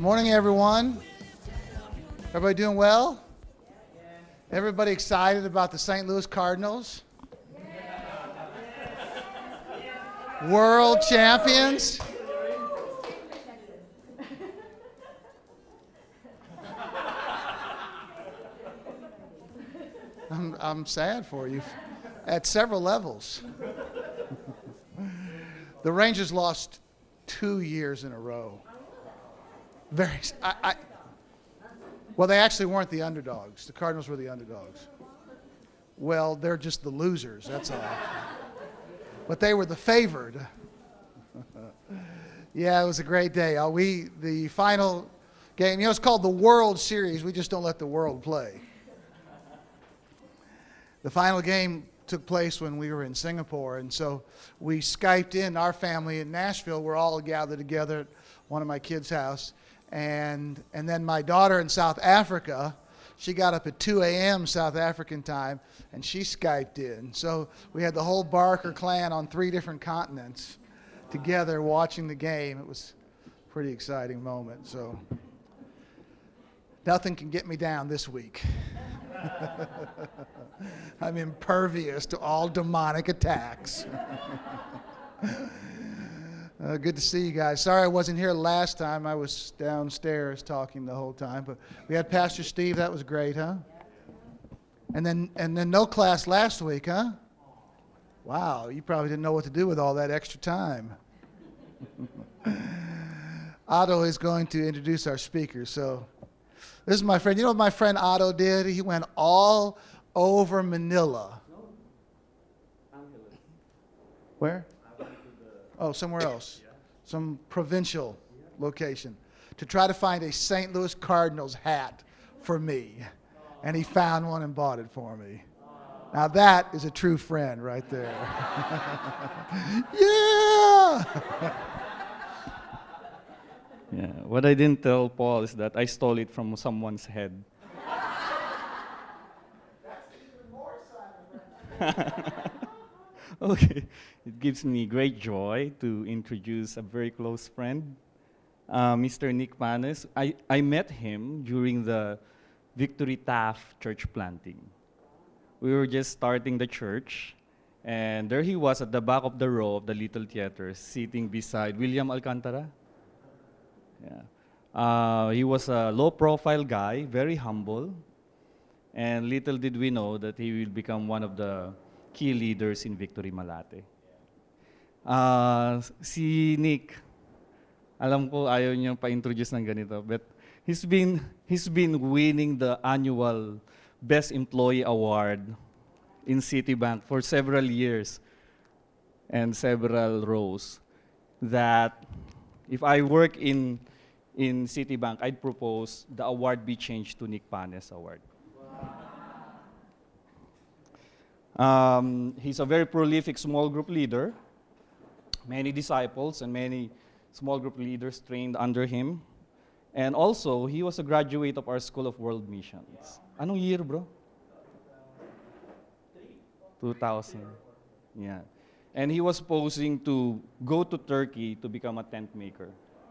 Morning, everyone. Everybody doing well? Everybody excited about the St. Louis Cardinals? World champions? I'm sad for you at several levels. The Rangers lost 2 years in a row. Well, they actually weren't the underdogs. The Cardinals were the underdogs. Well, they're just the losers, that's all. But they were the favored. Yeah, it was a great day. The final game, it's called the World Series. We just don't let the world play. The final game took place when we were in Singapore, and so we Skyped in our family in Nashville. We're all gathered together at one of my kids' house. And then my daughter in South Africa, she got up at 2 a.m. South African time, and she Skyped in. So we had the whole Barker clan on 3 different continents together watching the game. It was a pretty exciting moment. So nothing can get me down this week. I'm impervious to all demonic attacks. Good to see you guys. Sorry I wasn't here last time. I was downstairs talking the whole time. But we had Pastor Steve. That was great, huh? And then no class last week, huh? Wow, you probably didn't know what to do with all that extra time. Otto is going to introduce our speaker. So this is my friend. You know what my friend Otto did? He went all over Manila. Where? Oh, somewhere else. Some provincial location. To try to find a St. Louis Cardinals hat for me. And he found one and bought it for me. Now that is a true friend right there. Yeah! Yeah, what I didn't tell Paul is that I stole it from someone's head. That's even more exciting. Okay, it gives me great joy to introduce a very close friend, Mr. Nick Panes. I met him during the Victory Taft church planting. We were just starting the church, and there he was at the back of the row of the Little Theater, sitting beside William Alcantara. Yeah. He was a low-profile guy, very humble, and little did we know that he will become one of the key leaders in Victory Malate. Si Nick, alam ko ayaw niyang pa-introduce ng ganito, but he's been winning the annual Best Employee Award in Citibank for several years and several roles. That if I work in Citibank, I'd propose the award be changed to Nick Panes Award. He's a very prolific small group leader. Many disciples and many small group leaders trained under him. And also, he was a graduate of our School of World Missions. Anong year, bro? 2000. Yeah. And he was posing to go to Turkey to become a tent maker.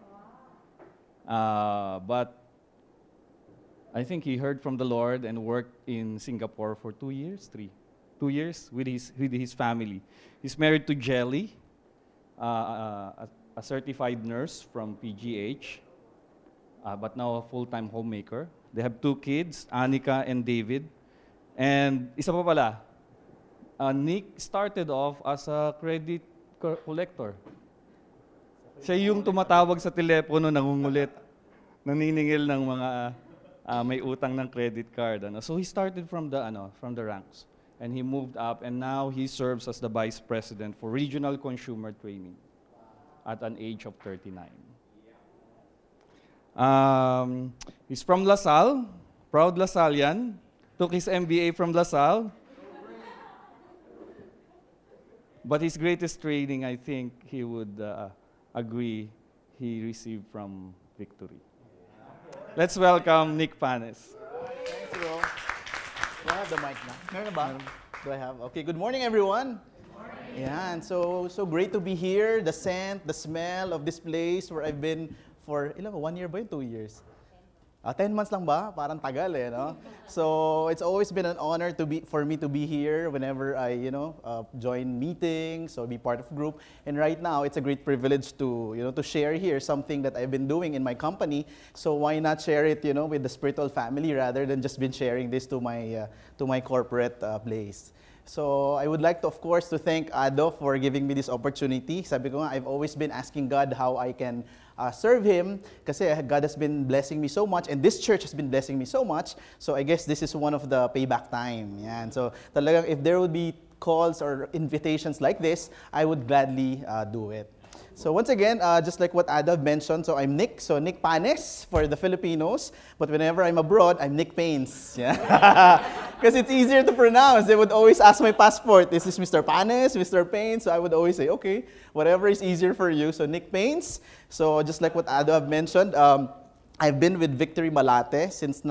But I think he heard from the Lord and worked in Singapore for 2 years, 2 years with his family. He's married to Jelly, a certified nurse from PGH, but now a full-time homemaker. They have 2 kids, Anika and David. And isa pa pala, Nick started off as a credit collector. Siya yung tumatawag sa telepono, nangungulit, naniningil ng mga may utang ng credit card. So he started from the ranks. And he moved up, and now he serves as the Vice President for Regional Consumer Training at an age of 39. He's from LaSalle, proud LaSallian, took his MBA from LaSalle. But his greatest training, I think he would agree, he received from Victory. Let's welcome Nick Panes. Thank you. Do I have the mic now? Meron ba? Do I have? Okay, good morning, everyone. Good morning. Yeah, and so great to be here. The scent, the smell of this place where I've been for, ilan ba? 1 year ba yun? 2 years? 10 months lang ba? Parang tagal eh, no? So it's always been an honor for me to be here whenever I, join meetings or be part of group. And right now, it's a great privilege to, to share here something that I've been doing in my company. So why not share it, with the spiritual family rather than just been sharing this to my corporate place. So I would like to, of course, to thank Ado for giving me this opportunity. Sabi ko nga, I've always been asking God how I can serve Him kasi God has been blessing me so much and this church has been blessing me so much. So I guess this is one of the payback time. Yan. So talagang if there would be calls or invitations like this, I would gladly do it. So once again, just like what Ado mentioned, so I'm Nick. So Nick Panes for the Filipinos. But whenever I'm abroad, I'm Nick Panes. Yeah. Because it's easier to pronounce. They would always ask my passport, is this Mr. Panes, Mr. Panes? So I would always say, okay, whatever is easier for you. So Nick Panes. So just like what Ado have mentioned, I've been with Victory Malate since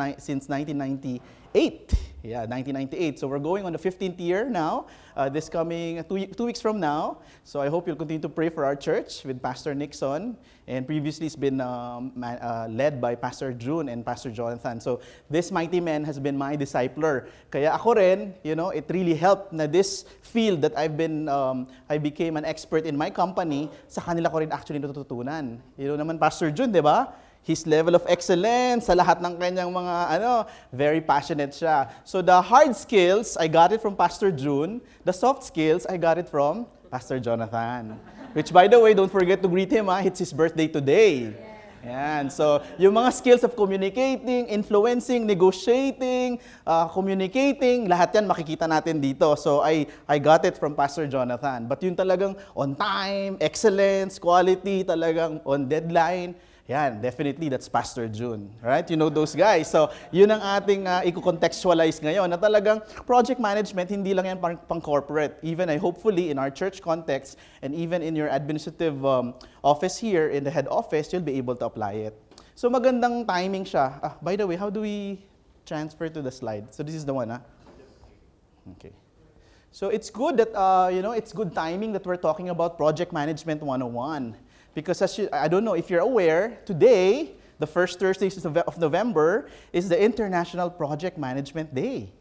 1998. Yeah, 1998. So we're going on the 15th year now, this coming 2 weeks from now. So I hope you'll continue to pray for our church with Pastor Nixon. And previously it's been led by Pastor June and Pastor Jonathan. So this mighty man has been my discipler. Kaya ako rin, it really helped na this field that I became an expert in my company, sa kanila ko rin actually natututunan. Naman Pastor June, di ba? His level of excellence sa lahat ng kanyang mga very passionate siya. So the hard skills, I got it from Pastor June. The soft skills, I got it from Pastor Jonathan. Which by the way, don't forget to greet him, it's his birthday today. Yan. So yung mga skills of communicating, influencing, negotiating, communicating, lahat yan makikita natin dito. So I got it from Pastor Jonathan. But yung talagang on time, excellence, quality, talagang on deadline, yan, definitely that's Pastor June. Right? You know those guys. So, yun ang ating i-contextualize ngayon na talagang project management, hindi lang yan pang-corporate. Even hopefully in our church context and even in your administrative office here in the head office, you'll be able to apply it. So, magandang timing siya. By the way, how do we transfer to the slide? So, this is the one, Okay. So, it's good that, it's good timing that we're talking about Project Management 101. Because I don't know if you're aware, today, the first Thursday of November, is the International Project Management Day.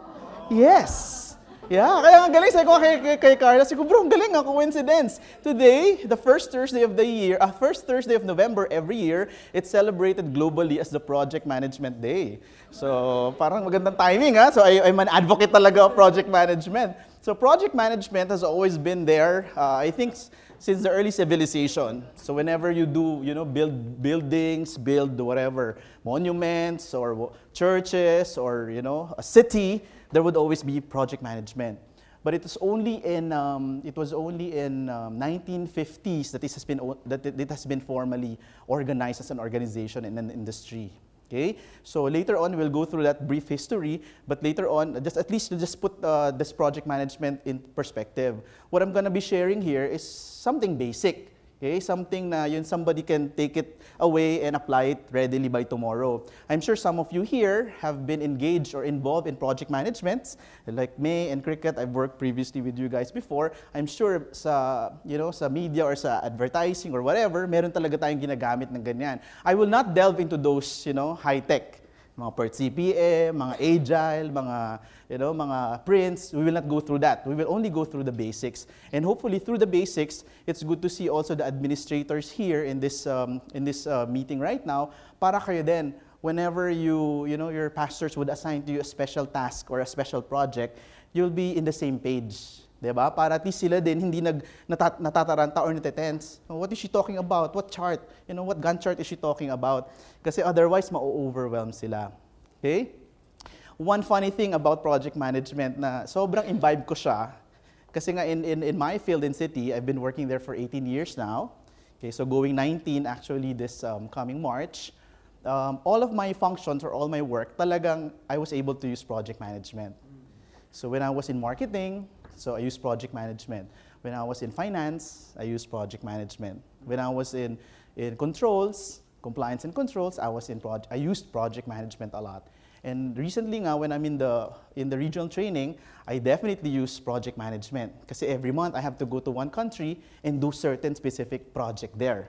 Yes! Yeah, kaya ang galing. Sabi ko kay Carla, sabi ko, bro, ang galing coincidence. Today, the first Thursday of the year, first Thursday of November every year, it's celebrated globally as the Project Management Day. So, parang magandang timing, So, I'm an advocate talaga of project management. So, project management has always been there, I think, since the early civilization. So whenever you do, build buildings, build whatever, monuments or churches or, a city, there would always be project management. But it was only in 1950s that it has been formally organized as an organization in an industry. Okay? So later on, we'll go through that brief history, but later on, just put this project management in perspective. What I'm going to be sharing here is something basic. Okay? Something na somebody can take it away and apply it readily by tomorrow. I'm sure some of you here have been engaged or involved in project management. Like May and Cricket, I've worked previously with you guys before. I'm sure sa media or sa advertising or whatever, meron talaga tayong ginagamit ng ganyan. I will not delve into those, high-tech. Mga PERT CPM, mga agile, mga prints. We will not go through that. We will only go through the basics. And hopefully through the basics, it's good to see also the administrators here in this meeting right now. Para kayo din, whenever your pastors would assign to you a special task or a special project, you'll be in the same page. Diba? Para at least sila din hindi natataranta or natetense. What is she talking about? What chart? What Gantt chart is she talking about? Kasi otherwise, ma-overwhelm sila. Okay? One funny thing about project management na sobrang imbibe ko siya. Kasi nga in my field in City, I've been working there for 18 years now. Okay, so going 19 actually this coming March. All of my functions or all my work, talagang I was able to use project management. So when I was in marketing, so I used project management. When I was in finance, I used project management. When I was in controls, compliance and controls, I used project management a lot. And recently nga, when I'm in the regional training, I definitely use project management. Kasi every month, I have to go to one country and do certain specific project there.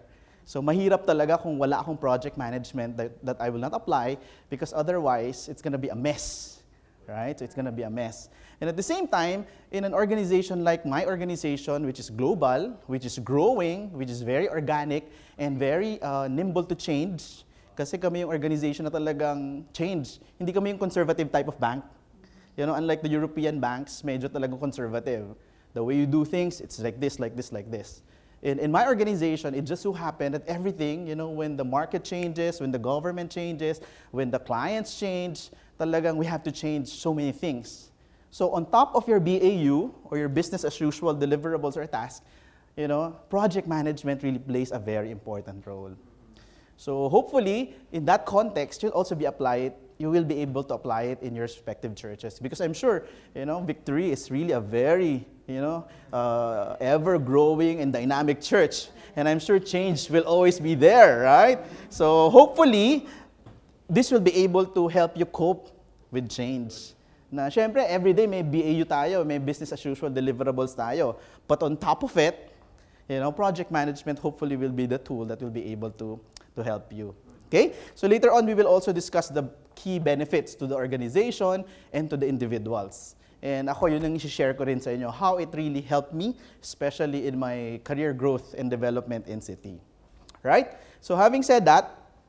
So mahirap talaga kung wala akong project management that I will not apply because otherwise it's gonna be a mess, right? So it's gonna be a mess. And at the same time, in an organization like my organization, which is global, which is growing, which is very organic, and very nimble to change, kasi kami yung organization na talagang change. Hindi kami yung conservative type of bank. You know, unlike the European banks, medyo talagang conservative. The way you do things, it's like this, like this, like this. In my organization, it just so happened that everything, you know, when the market changes, when the government changes, when the clients change, talagang we have to change so many things. So on top of your BAU, or your business as usual deliverables or tasks, you know, project management really plays a very important role. So hopefully, in that context, you will be able to apply it in your respective churches. Because I'm sure, you know, Victory is really a very, you know, ever-growing and dynamic church. And I'm sure change will always be there, right? So hopefully, this will be able to help you cope with change. Na syempre, everyday may BAU tayo, may business as usual deliverables tayo. But on top of it, you know, project management hopefully will be the tool that will be able to help you. Okay? So later on, we will also discuss the key benefits to the organization and to the individuals. And ako, yun ang i-share ko rin sa inyo, how it really helped me, especially in my career growth and development in City. Right? So having said that,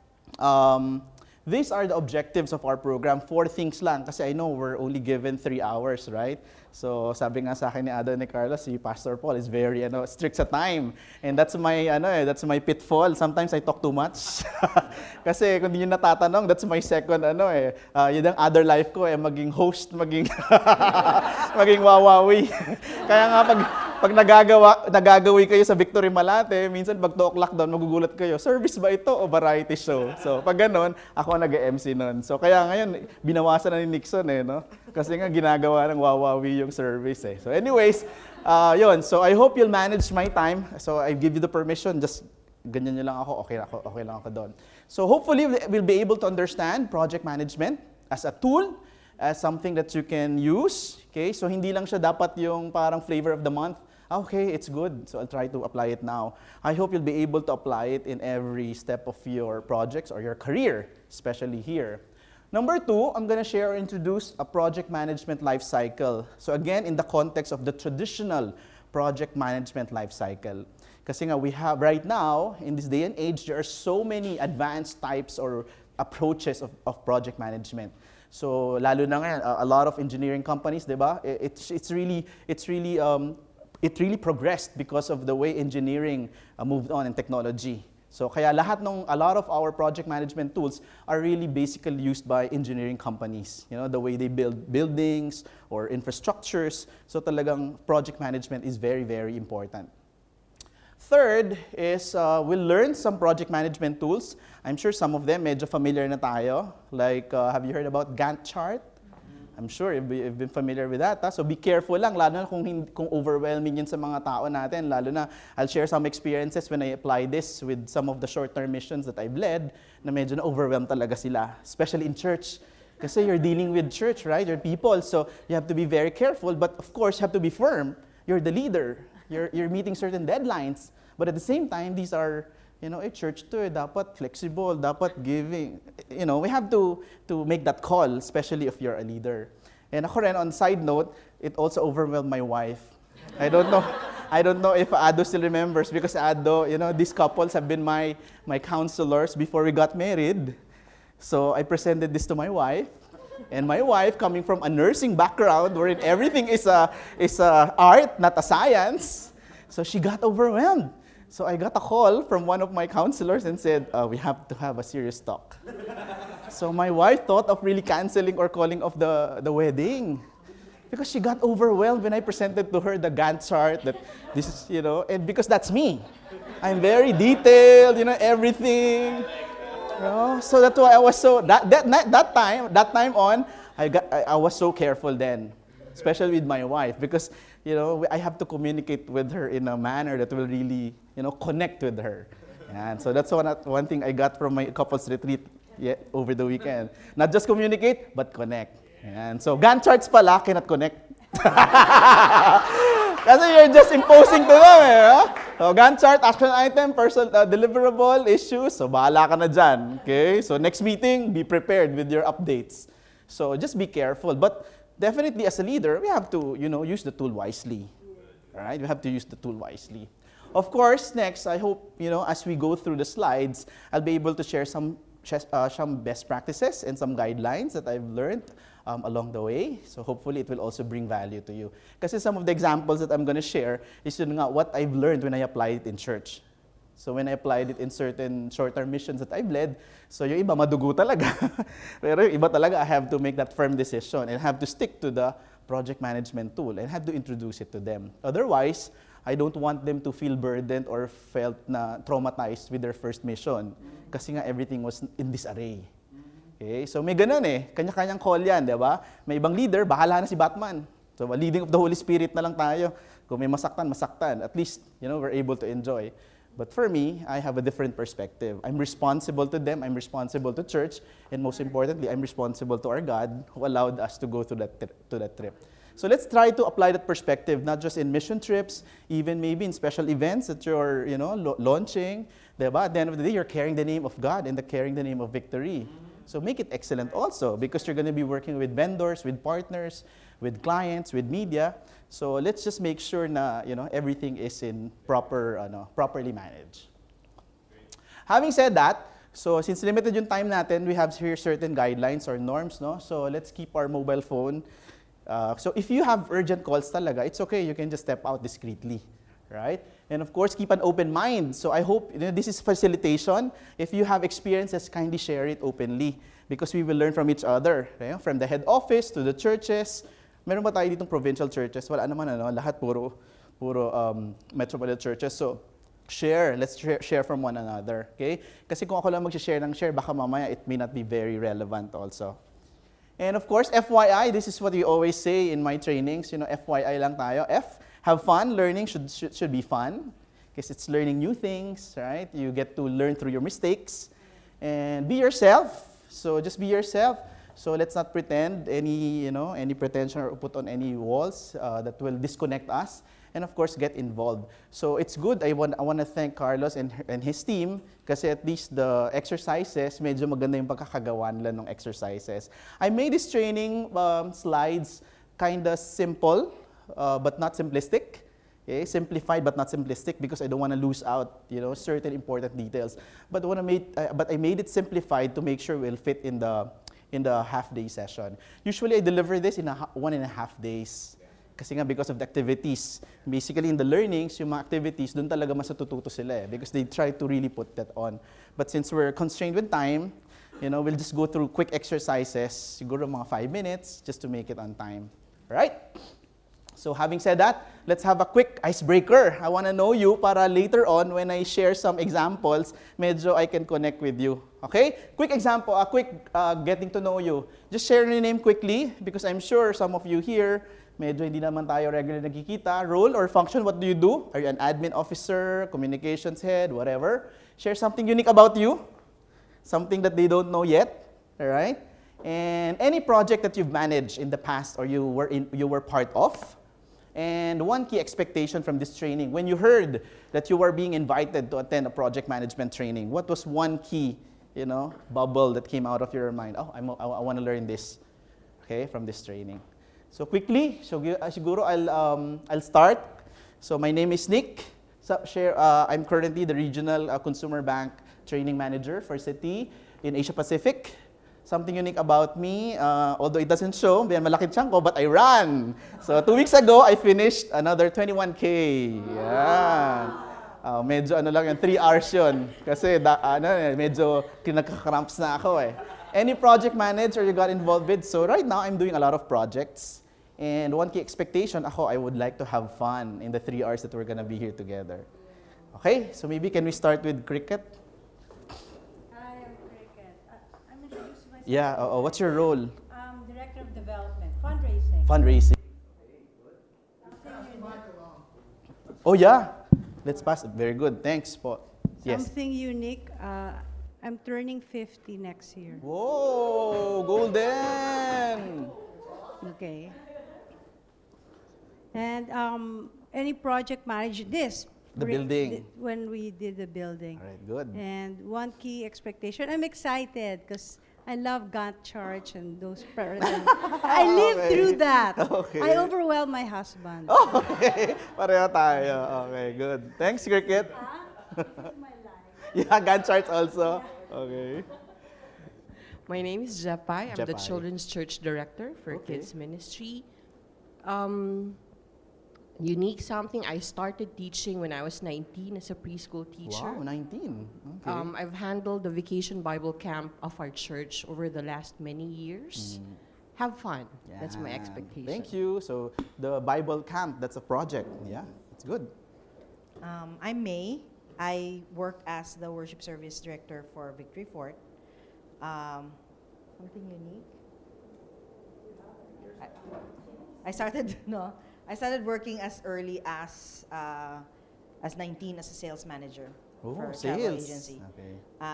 these are the objectives of our program. 4 things lang, kasi I know we're only given 3 hours, right? So sabi nga sa akin ni Ada ni Carlos, si Pastor Paul is very strict sa time. And that's my pitfall. Sometimes I talk too much. Kasi kung hindi nyo natatanong, that's my second yun ang other life ko maging host, maging maging wawawi. Kaya nga pag nagagawi kayo sa Victory Malate, minsan pag 2 o'clock down, magugulat kayo, service ba ito o variety show? So pag ganon, ako nag-MC nun. So kaya ngayon, binawasan na ni Nixon no? Kasi nga ginagawa ng wawawi yung service So anyways, yun. So I hope you'll manage my time. So I give you the permission, just ganyan nyo lang ako, okay lang ako doon. So hopefully we'll be able to understand project management as a tool, as something that you can use. Okay? So hindi lang siya dapat yung parang flavor of the month. Okay, it's good. So I'll try to apply it now. I hope you'll be able to apply it in every step of your projects or your career, especially here. Number 2, I'm going to share or introduce a project management life cycle. So again, in the context of the traditional project management life cycle. Kasi nga we have right now, in this day and age, there are so many advanced types or approaches of project management. So lalo na ngayon, a lot of engineering companies, diba? It really progressed because of the way engineering moved on in technology. So kaya a lot of our project management tools are really basically used by engineering companies. You know, the way they build buildings or infrastructures. So talagang project management is very, very important. Third is we'll learn some project management tools. I'm sure some of them medyo familiar na tayo. Like, have you heard about Gantt chart? I'm sure you've been familiar with that. So be careful lang, lalo na kung overwhelming yun sa mga tao natin. Lalo na, I'll share some experiences when I apply this with some of the short-term missions that I've led, na medyo na-overwhelm talaga sila, especially in church. Kasi you're dealing with church, right? You're people, so you have to be very careful. But of course, you have to be firm. You're the leader. You're meeting certain deadlines. But at the same time, these are, church to dapat flexible, dapat giving. We have to make that call, especially if you're a leader. And ako rin, on side note, it also overwhelmed my wife. I don't know if Ado still remembers, because Ado, these couples have been my counselors before we got married. So I presented this to my wife. And my wife, coming from a nursing background, wherein everything is a art, not a science, so she got overwhelmed. So I got a call from one of my counselors and said, we have to have a serious talk. So my wife thought of really canceling or calling off the wedding, because she got overwhelmed when I presented to her the Gantt chart that this is, and because that's me. I'm very detailed, everything. So that's why I was so, that time on, I was so careful then, especially with my wife, because I have to communicate with her in a manner that will really, connect with her. And so that's one thing I got from my couples retreat over the weekend. Not just communicate, but connect. And so Gantt charts pala cannot connect. Kasi you're just imposing to them eh. Huh? So, Gantt chart, action item, deliverable, issues. So, bahala ka na dyan. Okay? So, next meeting, be prepared with your updates. So, just be careful. But definitely as a leader, we have to, use the tool wisely. All right? We have to use the tool wisely. Of course, next, I hope, as we go through the slides, I'll be able to share some best practices and some guidelines that I've learned along the way. So hopefully it will also bring value to you. Kasi some of the examples that I'm going to share is what I've learned when I applied it in church. So when I applied it in certain short-term missions that I've led, so yung iba madugo talaga. Pero yung iba talaga, I have to make that firm decision and have to stick to the project management tool and have to introduce it to them. Otherwise, I don't want them to feel burdened or felt na traumatized with their first mission. Kasi nga everything was in disarray. Okay? So may ganun eh. Kanya-kanyang call yan, di ba? May ibang leader, bahala na si Batman. So leading of the Holy Spirit na lang tayo. Kung may masaktan, masaktan. At least, we're able to enjoy. But for me, I have a different perspective. I'm responsible to them, I'm responsible to church, and most importantly, I'm responsible to our God who allowed us to go to that trip. So let's try to apply that perspective, not just in mission trips, even maybe in special events that you're, launching. Diba? At the end of the day, you're carrying the name of God and carrying the name of victory. So make it excellent also, because you're going to be working with vendors, with partners, with clients, with media. So let's just make sure na, everything is in properly managed. Having said that, so since limited yung time natin, we have here certain guidelines or norms, no? So let's keep our mobile phone. So if you have urgent calls talaga, it's okay, you can just step out discreetly, right? And of course, keep an open mind. So I hope, this is facilitation. If you have experiences, kindly share it openly because we will learn from each other, right? From the head office to the churches. Meron ba tayo ditong provincial churches? Wala naman, lahat puro metropolitan churches. So share, let's share from one another, okay? Kasi kung ako lang mag-share ng share, baka mamaya it may not be very relevant also. And of course, FYI, this is what we always say in my trainings, FYI lang tayo. F, have fun. Learning should be fun because it's learning new things, right? You get to learn through your mistakes. And be yourself. So just be yourself. So let's not pretend any pretension or put on any walls that will disconnect us. And of course, get involved. So it's good. I want to thank Carlos and his team kasi at least the exercises, medyo maganda yung pagkakagawa nila ng exercises. I made this training slides kind of simple, but not simplistic. Okay? Simplified but not simplistic because I don't want to lose out, certain important details. But I made it simplified to make sure we'll fit in the half-day session. Usually, I deliver this in 1.5 days. Kasi nga because of the activities. Basically, in the learnings, yung mga activities, doon talaga mas natututo sila because they try to really put that on. But since we're constrained with time, we'll just go through quick exercises, siguro mga 5 minutes, just to make it on time. Right? So having said that, let's have a quick icebreaker. I want to know you para later on when I share some examples, medyo I can connect with you. Okay? Quick example, a quick getting to know you. Just share your name quickly because I'm sure some of you here, medyo hindi naman tayo regularly nagkikita. Role or function, what do you do? Are you an admin officer, communications head, whatever? Share something unique about you. Something that they don't know yet. All right? And any project that you've managed in the past or you were part of. And one key expectation from this training, when you heard that you were being invited to attend a project management training, what was one key, bubble that came out of your mind? Oh, I want to learn this, okay, from this training. So quickly, siguro I'll start. So my name is Nick. I'm currently the regional consumer bank training manager for Citi in Asia Pacific. Something unique about me, although it doesn't show, malaki tiyan ko, but I ran. So 2 weeks ago, I finished another 21K. Yan. Medyo lang yun, 3 hours yun. Kasi medyo kinakakramps na ako eh. Any project manager you got involved with? So right now, I'm doing a lot of projects. And one key expectation, I would like to have fun in the 3 hours that we're gonna be here together. Okay, so maybe can we start with cricket? Yeah, what's your role? Director of Development, Fundraising. Fundraising. Oh yeah, let's pass it. Very good, thanks po. Yes. Something unique, I'm turning 50 next year. Whoa, golden! Okay. And any project manage this. The building. When we did the building. All right, good. And one key expectation, I'm excited because I love Gantt charts and those programs. I lived Okay. through that. Okay. I overwhelmed my husband. Okay, pareho tayo. Okay, good. Thanks, Cricket. Yeah, Gantt charts also. Okay. My name is Japay. I'm the Japay. Children's Church Director for Okay. Kids Ministry. Unique something, I started teaching when I was 19 as a preschool teacher. Wow, 19. Okay. I've handled the vacation Bible camp of our church over the last many years. Have fun. That's my Yan. expectation. Thank you. So, the Bible camp, that's a project. Yeah, it's good. I'm May. I work as the worship service director for Victory Fort. Something unique. I started I started working as early as 19 as a sales manager for a travel sales. agency. Okay.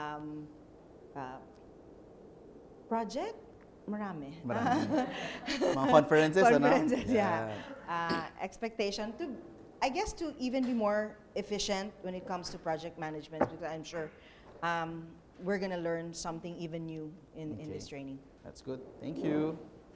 Project? Marami. Marami. Mga conferences, Conferences, ano? yeah. Expectation to, I guess, to even be more efficient when it comes to project management, because I'm sure we're gonna learn something even new in this training. That's good. Thank you.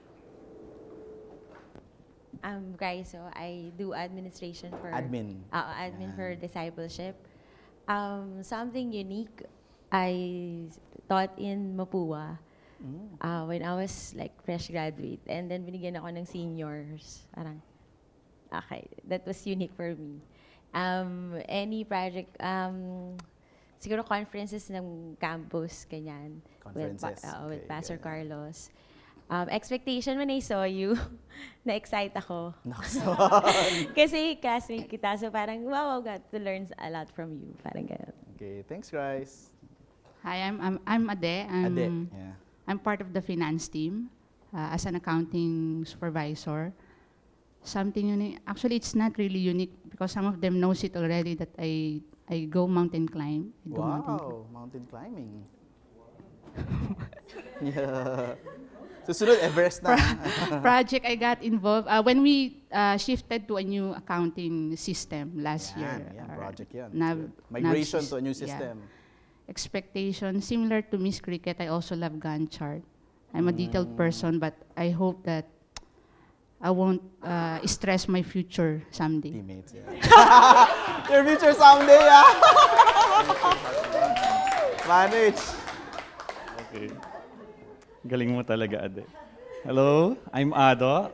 I'm Graiso. I do administration for Admin. admin for Yan. discipleship. Something unique I taught in Mapua when I was like fresh graduate, and then binigyan ako ng seniors. Parang, okay, that was unique for me. Any project, siguro conferences ng campus, ganyan. Conferences, With okay, Pastor yeah. Carlos. Expectation when I saw you, na-excite ako. Kasi classmate kita, so parang, wow, I got to learn a lot from you. Parang ganun. Okay, thanks, guys. Hi, I'm Ade. Ade. Yeah. I'm part of the finance team as an accounting supervisor. Something unique. Actually, it's not really unique because some of them knows it already that I go mountain climb. I go mountain climb. Wow, mountain climbing. Yeah. Susunod, Everest na. Project I got involved when we shifted to a new accounting system last year. Yan, project yan. Nav- Migration Navsys- to a new yeah. system. Expectation, similar to Miss Cricket, I also love Gantt chart. I'm a detailed person, but I hope that I won't stress my future someday. Teammates, yeah. Your future someday, ah! Manage. Okay. Galing mo talaga, Ade. Hello, I'm Ado.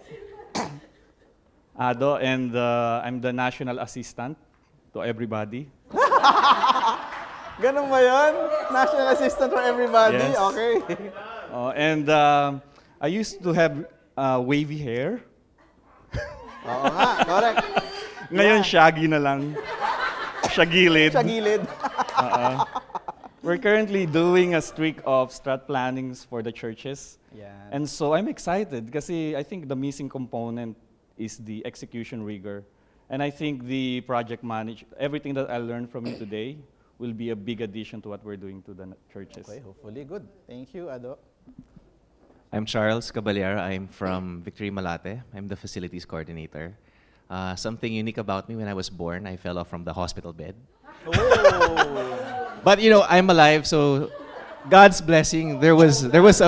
Ado, and I'm the national assistant to everybody. Ganun ba yun? National assistant for everybody? Yes. Okay. And I used to have wavy hair. Oo nga, correct. Ngayon, shaggy na lang. Shagilid. Sa gilid. We're currently doing a streak of strat plannings for the churches. Yan. And so I'm excited kasi I think the missing component is the execution rigor. And I think the project everything that I learned from you today will be a big addition to what we're doing to the churches. Okay, hopefully good. Thank you, Ado. I'm Charles Caballera. I'm from Victory Malate. I'm the facilities coordinator. Something unique about me, when I was born, I fell off from the hospital bed. Oh! But you know, I'm alive, so God's blessing. There was a,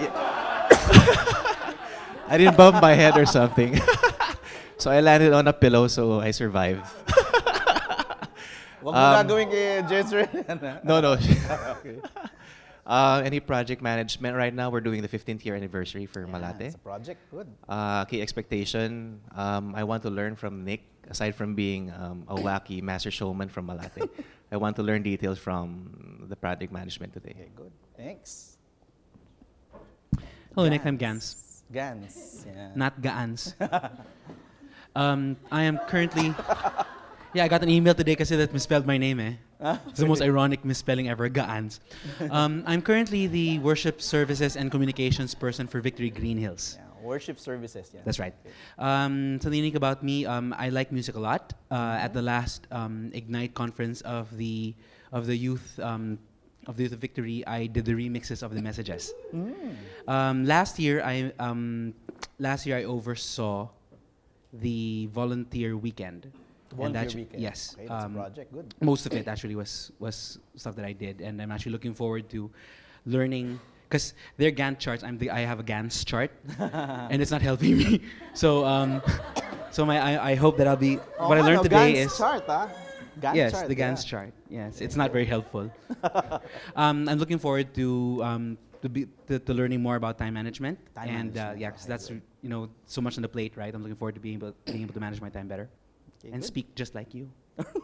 I didn't bump my head or something. So I landed on a pillow, so I survived. Huwag mo gagawin kay Jezreel. No. Okay. Any project management right now, we're doing the 15th year anniversary for Yeah, Malate. it's a project. Good. Key expectation, I want to learn from Nick, aside from being a wacky master showman from Malate. I want to learn details from the project management today. Okay, good. Thanks. Hello, Nick. I'm Gans. Gans. Yeah. Not Gaans. I am currently... Yeah, I got an email today kasi that misspelled my name, eh. It's the most ironic misspelling ever, Gaans. I'm currently the worship services and communications person for Victory Green Hills. Yeah, worship services. Yeah. That's right. Something unique about me, I like music a lot. At the last Ignite conference of the youth of Victory, I did the remixes of the messages. Last year I oversaw the volunteer weekend. Volunteer weekend. Yes. Okay, that's a project. Good. Most of it actually was stuff that I did, and I'm actually looking forward to learning because their Gantt charts. I have a Gantt chart, and it's not helping me. So I hope that I'll be. What I learned today Gantt is chart, Gantt yes, chart, the Gantt chart. Yes, it's not very helpful. I'm looking forward to learning more about time management, because that's so much on the plate, right? I'm looking forward to being able to manage my time better and good. speak just like you.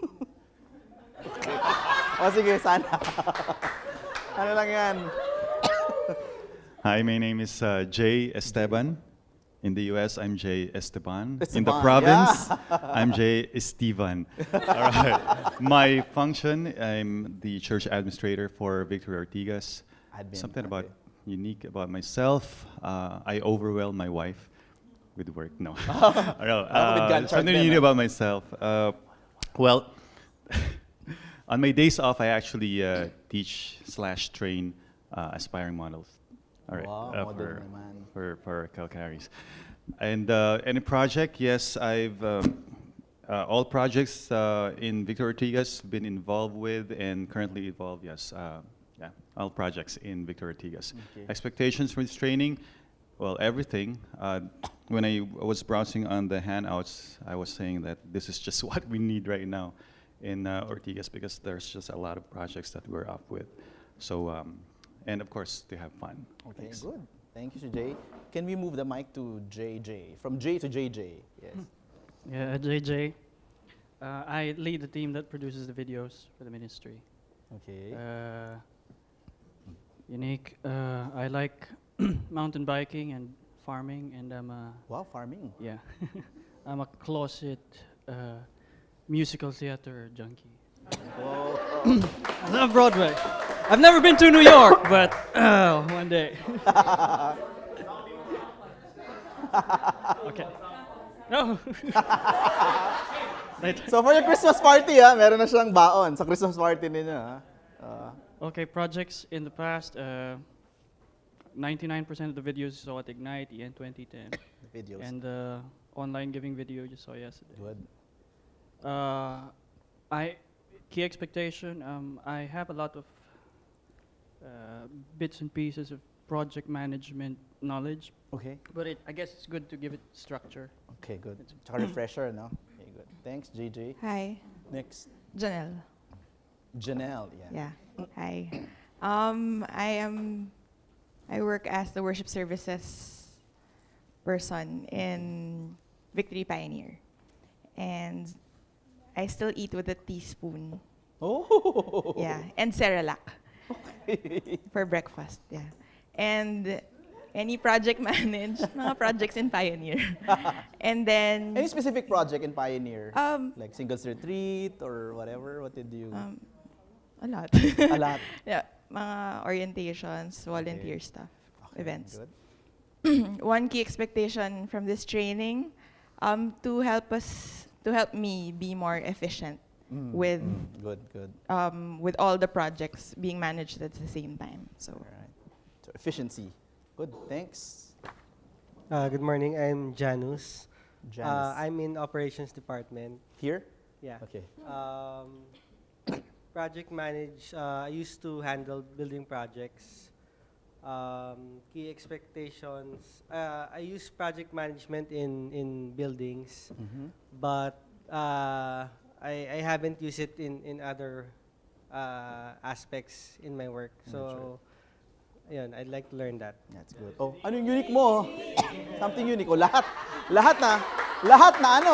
Sige, sana. Ano lang yan? Hi, my name is Jay Esteban. In the US, I'm Jay Esteban. In the Esteban, province, yeah. I'm Jay Esteban. All right. My function, I'm the church administrator for Victory Ortigas. Something about unique about myself. I overwhelm my wife with work. No. Something unique about myself. Well, on my days off, I actually teach/train aspiring models. All right, Wow, for Calcaris. And any project, yes, I've all projects in Victor Ortigas been involved with and currently involved. Yes, yeah, all projects in Victor Ortigas. Okay. Expectations for this training, well, everything. When I was browsing on the handouts, I was saying that this is just what we need right now in Ortigas because there's just a lot of projects that we're up with. So, and of course, to have fun. Okay, Thanks. good. Thank you, Jay. Can we move the mic to JJ? From J to JJ. Yes. Yeah, JJ. I lead the team that produces the videos for the ministry. Okay. Unique. I like mountain biking and farming, and I'm a Wow, farming. yeah. I'm a closet musical theater junkie. I love Broadway. I've never been to New York, but one day. Okay. No. So for your Christmas party, meron na siyang baon sa Christmas party ninyo. Okay, projects in the past. 99% of the videos you saw at Ignite, EN 2010. The videos. And the online giving video you saw yesterday. Good. Key expectation, I have a lot of bits and pieces of project management knowledge. Okay. But I guess it's good to give it structure. Okay, good. Tsaka refresher, no? Okay, good. Thanks, JJ. Hi, Next, Janelle. Janelle. Yeah. Yeah. Hi. I work as the worship services person in Victory Pioneer, and I still eat with a teaspoon. Oh. Yeah, and Cerelac for breakfast. Yeah, and any project manage mga projects in Pioneer, and then Any specific project in Pioneer? um Like singles retreat or whatever? What did you? a lot. A lot. Yeah, mga orientations, volunteer stuff, Okay, events. Good. One key expectation from this training, to help me be more efficient with Good. with all the projects being managed at the same time. So All right. So efficiency. Good. Thanks. Good morning. I'm Janus. Janice. I'm in operations department. Here? Yeah. Okay. Project manage. I used to handle building projects. Key expectations. I use project management in buildings, but I haven't used it in other aspects in my work. So, ayun, I'd like to learn that. That's good. Oh, anong unique mo? Something unique. Oh, lahat na ano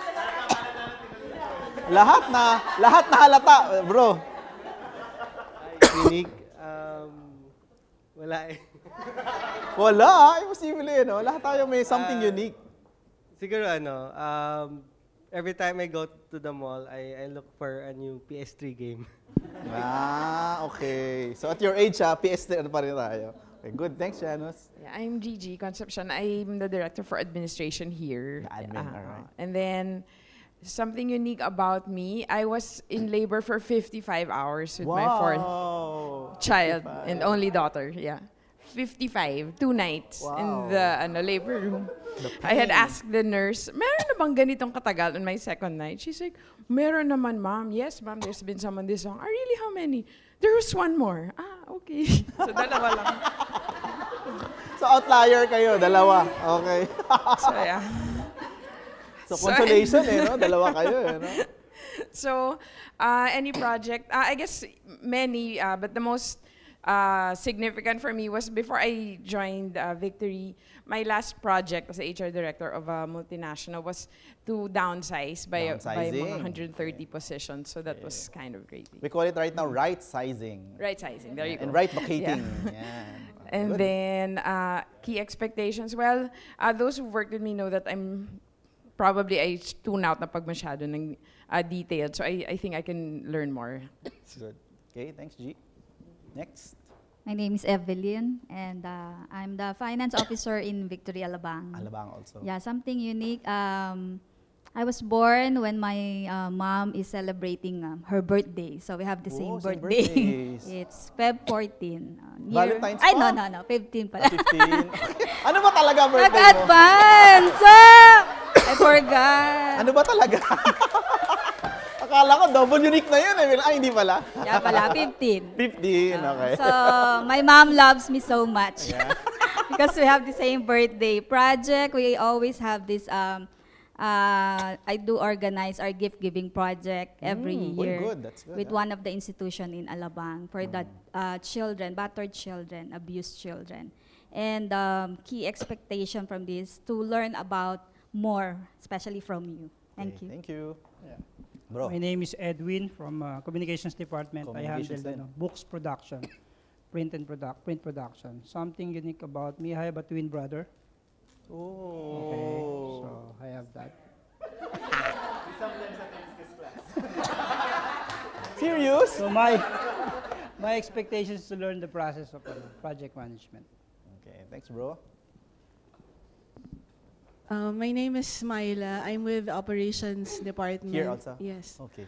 lahat na halata, bro. Unique. Wala eh. Wala, imposible no? Lahat tayo may something unique. Siguro every time I go to the mall, I look for a new PS3 game. Okay. So at your age, PS3 ano pa rin tayo. Okay, good. Thanks, Janus. Yeah, I'm Gigi Concepcion. I'm the director for administration here. Admin, all right. And then something unique about me, I was in labor for 55 hours with my fourth child and only daughter. Yeah. 55, 2 nights in the labor room. The I had pain. asked the nurse, meron na bang ganitong katagal on my second night? She's like, meron naman, ma'am. Yes, ma'am, there's been some on this song. Ah, really? How many? There was one more. Ah, okay. So, dalawa lang. So, outlier kayo, dalawa. Okay. So, yeah. So, consolation no? Dalawa kayo no? So, any project, I guess many, but the most significant for me was before I joined Victory, my last project as the HR director of a multinational was to downsize by mga 130 positions. So that was kind of great. We call it right now right sizing. Right sizing, there you go. And right locating. Yeah. And then key expectations. Well, those who worked with me know that I tune out na pag masyado ng detailed. So I think I can learn more. Good. Okay, thanks, G. Next. My name is Evelyn, and I'm the finance officer in Victory Alabang. Alabang also. Yeah, something unique. I was born when my mom is celebrating her birthday. So we have the same birthday. It's Feb 14. Valentine's Ay, pa? no, 15 pala. 15. Ano ba talaga birthday mo? Nag-advance! I forgot. Ano ba talaga? Akala ko double unique na yun. Ay, hindi pala. Yeah pala, 15. 15, okay. So, my mom loves me so much. Yeah. Because we have the same birthday project. We always have this, I do organize our gift-giving project every year. Good. That's good, with one of the institution in Alabang for the children, battered children, abused children. And key expectation from this to learn about more, especially from you. Thank you. Thank you. Yeah. Bro. My name is Edwin from Communications Department. I handle books production, print production. Something unique about me, I have a twin brother. Oh. Okay, so I have that. Serious? So my expectation is to learn the process of project management. Okay, thanks, bro. My name is Myla. I'm with the Operations Department. Here also? Yes. Okay.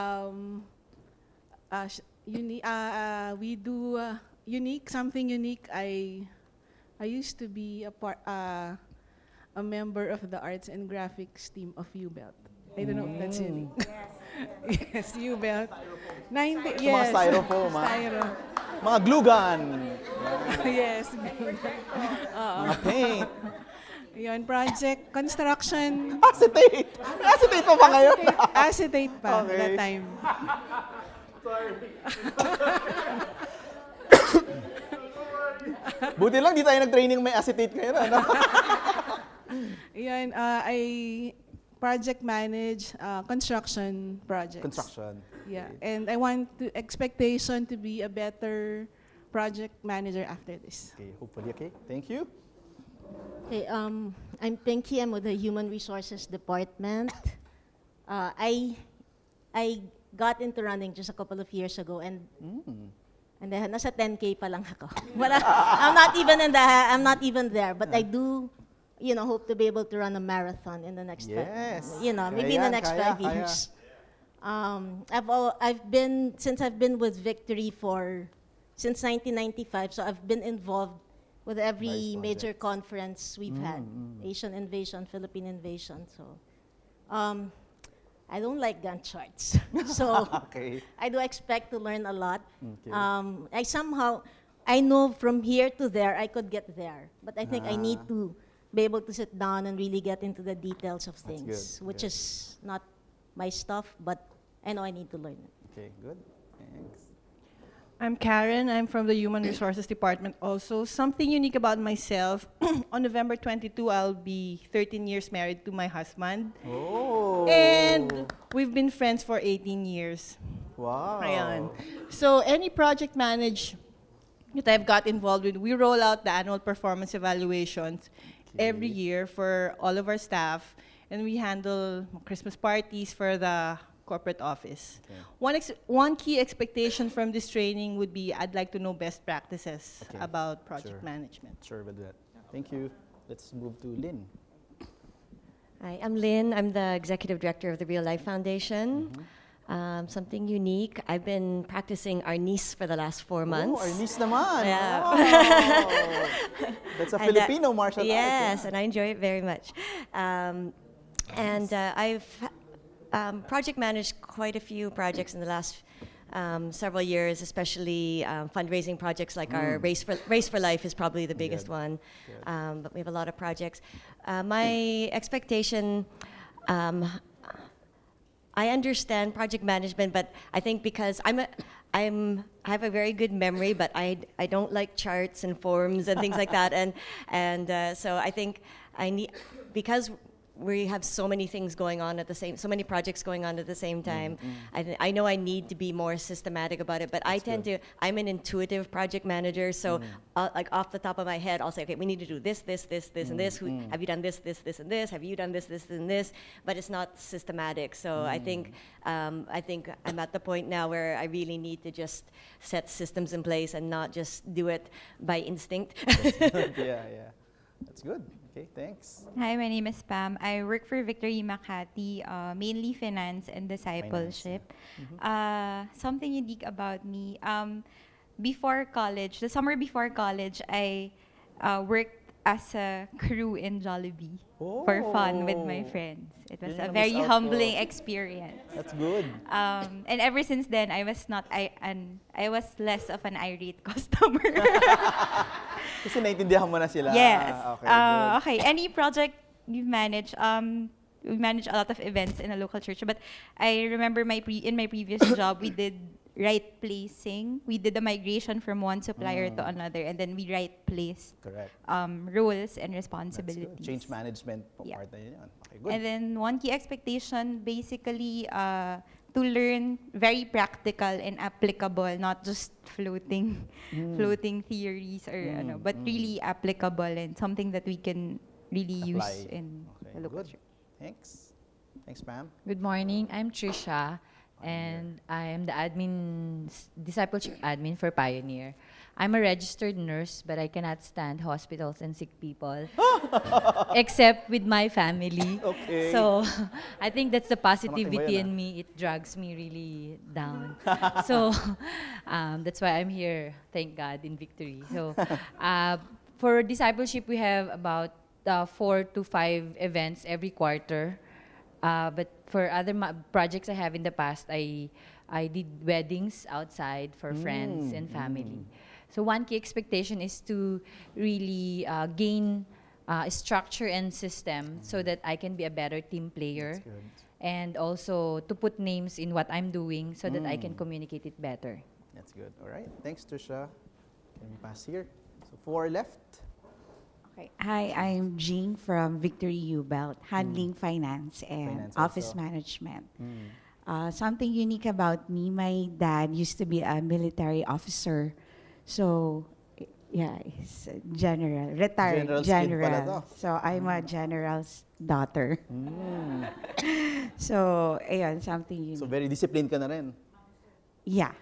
We do something unique. I used to be a member of the Arts and Graphics team of U-Belt. I don't know if that's unique. Yes, U-Belt. Mga styrofoam, mga glue gun. Yes. Mga paint. Yun, project, construction. Acetate! Acetate pa ba ngayon? Acetate pa, that time. Buti lang, di tayo nag-training may acetate ngayon. Ano? Yun, I project manage construction projects. Construction. Yeah, and I want expectation to be a better project manager after this. Okay, hopefully, okay. Thank you. Okay, I'm Pinky. I'm with the Human Resources Department. I got into running just a couple of years ago, and then nasa 10K pa lang ako. I'm not even there, but I do, hope to be able to run a marathon in the next maybe in the next 5 years. Since I've been with Victory since 1995, so I've been involved with every major conference we've had, Asian Invasion, Philippine Invasion. So, I don't like Gantt charts. So, I do expect to learn a lot. Okay. I know from here to there, I could get there. But I think I need to be able to sit down and really get into the details of things, which is not my stuff, but I know I need to learn it. Okay, good. Thanks. I'm Karen. I'm from the Human Resources Department also. Something unique about myself, on November 22, I'll be 13 years married to my husband. Oh. And we've been friends for 18 years. Wow. Ayan. So any project management that I've got involved with, we roll out the annual performance evaluations every year for all of our staff. And we handle Christmas parties for the corporate office. Okay. One key expectation from this training would be I'd like to know best practices about project management. Sure, with that. Thank you. Let's move to Lynn. Hi, I'm Lynn. I'm the Executive Director of the Real Life Foundation. Something unique. I've been practicing Arnis for the last 4 months. Oh, Arnis naman. Yeah. Oh. That's a Filipino martial art. Yes, Yeah. and I enjoy it very much. I've project managed quite a few projects in the last several years, especially fundraising projects like our Race for Life is probably the biggest one. But we have a lot of projects. My expectation, I understand project management, but I think because I have a very good memory, but I don't like charts and forms and things like that, and so I think I need, because we have so many things going on so many projects going on at the same time. I know I need to be more systematic about it, but I'm an intuitive project manager, so like off the top of my head, I'll say, okay, we need to do this, this, and this. Have you done this, and this? Have you done this, and this? But it's not systematic. So I think I'm at the point now where I really need to just set systems in place and not just do it by instinct. Yeah. That's good. Okay, thanks. Hi, my name is Pam. I work for Victory Makati, mainly finance and discipleship. Something unique about me, before college, the summer before college, I worked as a crew in Jollibee for fun with my friends. It was a very humbling experience. That's good. And ever since then, I was less of an irate customer. Kasi naintindihan mo na sila. Yes. Okay, okay. Any project you've managed, we manage a lot of events in a local church. But I remember in my previous job, we did right placing. We did a migration from one supplier to another, and then we right placed roles and responsibilities. Change management part na yun. Okay, good. And then one key expectation, basically, to learn very practical and applicable, not just floating theories or but really applicable and something that we can really use in the local church. Thanks. Thanks, Pam. Good morning. I'm Trisha, and I am the discipleship admin for Pioneer. I'm a registered nurse, but I cannot stand hospitals and sick people, except with my family. Okay. So I think that's the positivity in me. It drags me really down. So that's why I'm here, thank God, in Victory. So for discipleship, we have about 4 to 5 events every quarter. But for other projects I have in the past, I did weddings outside for friends and family. So one key expectation is to really gain structure and system so that I can be a better team player. And also to put names in what I'm doing so that I can communicate it better. That's good. All right. Thanks, Trisha. Can we pass here? So 4 left. Okay. Hi, I'm Jean from Victory U-Belt, handling finance and office management. Something unique about me, my dad used to be a military officer. So, yeah, he's a general, retired general. So, I'm a general's daughter. So, ayun, something unique. So, very disciplined ka na rin. Yeah.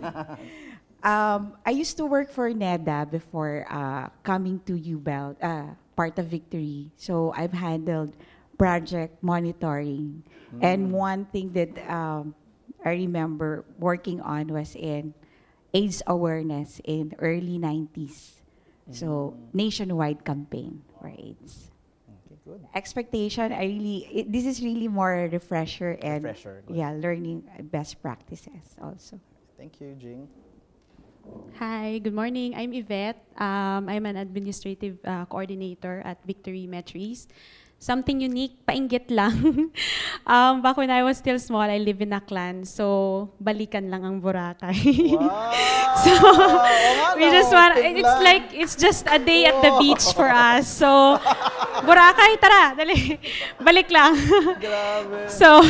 I used to work for NEDA before coming to U-Belt, part of Victory. So I've handled project monitoring. And one thing that I remember working on was in AIDS awareness in early 90s. So nationwide campaign for AIDS. Okay, good. Expectation, this is really more a refresher and learning best practices also. Thank you, Jing. Hi, good morning. I'm Yvette. I'm an administrative coordinator at Victory Metro East. Something unique, painggit lang. Back when I was still small, I live in Aklan. So, balikan lang ang Boracay. So, we just want, it's just a day at the beach for us. So, Boracay, tara, dali. Balik lang. So,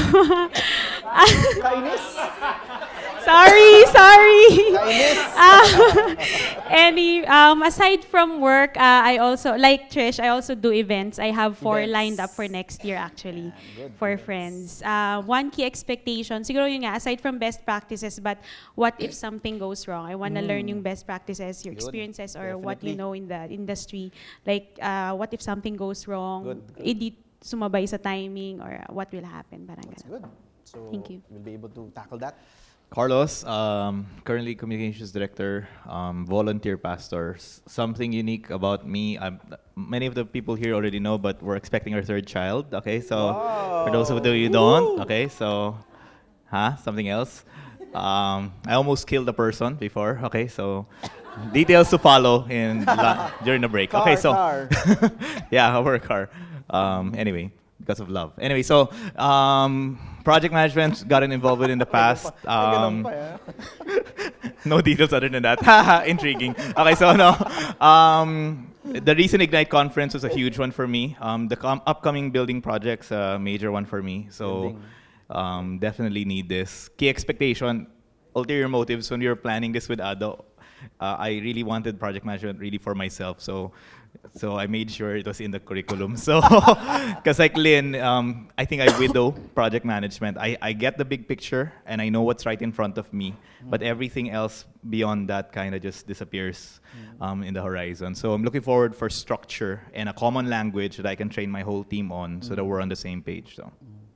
sorry. Aside from work, I also, like Trish, I also do events. I have 4 lined up for next year actually, for friends. One key expectation, siguro yun nga, aside from best practices, but what if something goes wrong? I want to learn yung best practices, your experiences, or what you know in the industry. Like, what if something goes wrong? Hindi sumabay sa timing, or what will happen? That's good. So Thank you. we'll be able to tackle that. Carlos, currently communications director, volunteer pastor. Something unique about me, many of the people here already know, but we're expecting our third child. Okay, so for those of you who don't, okay, so, something else. I almost killed a person before. Okay, so details to follow during the break. Okay, so yeah, our car. Anyway, because of love. Anyway, so project management gotten involved with in the past. No details other than that. Intriguing. Okay, so no. The recent Ignite conference was a huge one for me. The upcoming building project's a major one for me. So definitely need this. Key expectation, ulterior motives when we were planning this with Ado. I really wanted project management really for myself. So I made sure it was in the curriculum. So, because like Lynn, I think I widow project management. I get the big picture and I know what's right in front of me, but everything else beyond that kind of just disappears in the horizon. So I'm looking forward for structure and a common language that I can train my whole team on so that we're on the same page. So.